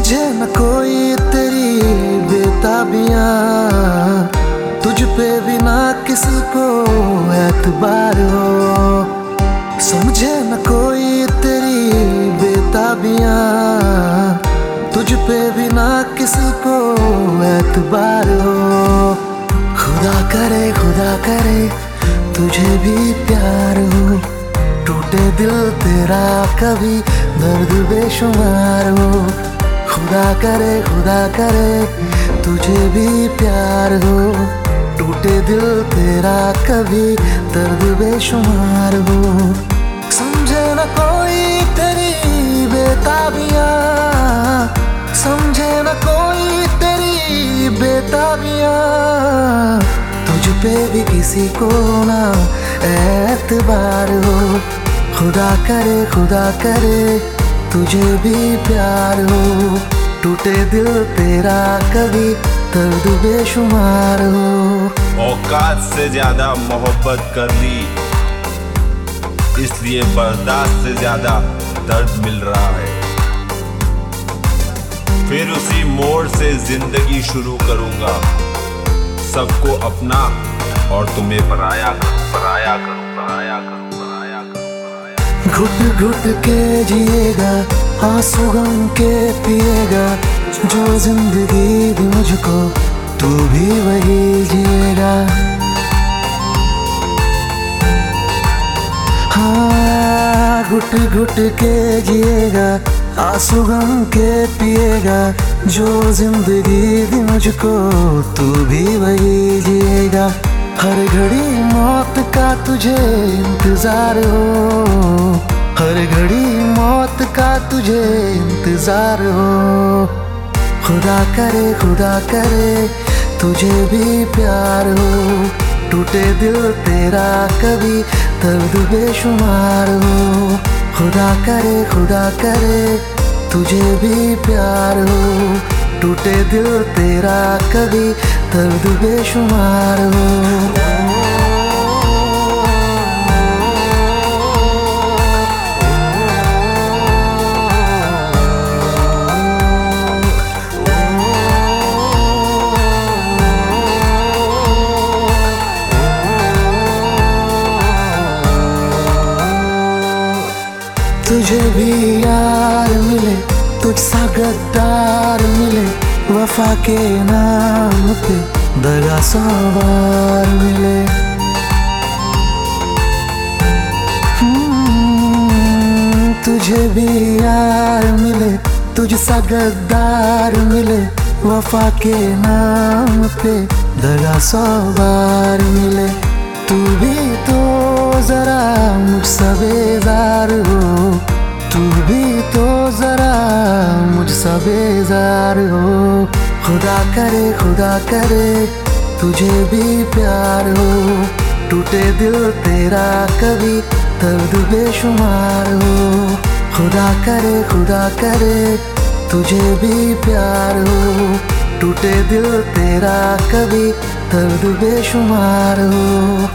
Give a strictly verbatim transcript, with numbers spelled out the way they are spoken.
समझे न कोई तेरी बेताबियां, तुझ पे बिना किसको एतबार हो। समझे न कोई तेरी बेताबियां, तुझ पे बिना किसको एतबार हो। खुदा करे खुदा करे तुझे भी प्यार हो, टूटे दिल तेरा कभी दर्द बेशुमार हो। खुदा करे खुदा करे तुझे भी प्यार हो, टूटे दिल तेरा कभी दर्द बेशुमार हो। समझे न कोई तेरी बेताबियां, समझे न कोई तेरी बेताबियां, तुझ पे भी किसी को ना एतबार हो। खुदा करे खुदा करे तुझे भी प्यार हो, टूटे दिल तेरा कभी दर्द बेशुमार हो। औकात से ज्यादा मोहब्बत कर ली, इसलिए बर्दाश्त से ज्यादा दर्द मिल रहा है। फिर उसी मोड़ से जिंदगी शुरू करूंगा, सबको अपना और तुम्हें पराया करूं, पराया करूं, पराया करूं, पराया करूं। घुट घुट के जिएगा, आंसू गम के पिएगा, जो जिंदगी दी मुझको तू भी वही जिएगा। हाँ, घुट घुट के जिएगा, आंसू गम के पिएगा, जो जिंदगी दी मुझको तू भी वही जिएगा। हर घड़ी मौत का तुझे इंतजार हो, हर घड़ी मौत का तुझे इंतजार हो। खुदा करे खुदा करे तुझे भी प्यार हो, टूटे दिल तेरा कभी दर्द बेशुमार हो। खुदा करे खुदा करे तुझे भी प्यार हो, टूटे दिल तेरा कभी दर्द बेशुमार हो। तुझे भी यार मिले, तुझसा गद्दार मिले, वफा के नाम पे दगा सवार मिले। तुझे भी यार मिले, तुझसा गद्दार मिले, वफा के नाम पे दगा सवार मिले। तू भी तो जरा मुझसे बेजार हो, तू भी तो जरा मुझसे बेजार हो। खुदा करे खुदा करे तुझे भी प्यार हो, टूटे दिल तेरा कभी दर्द बेशुमार हो। खुदा करे खुदा करे तुझे भी प्यार हो, टूटे दिल तेरा कभी दर्द बेशुमार हो।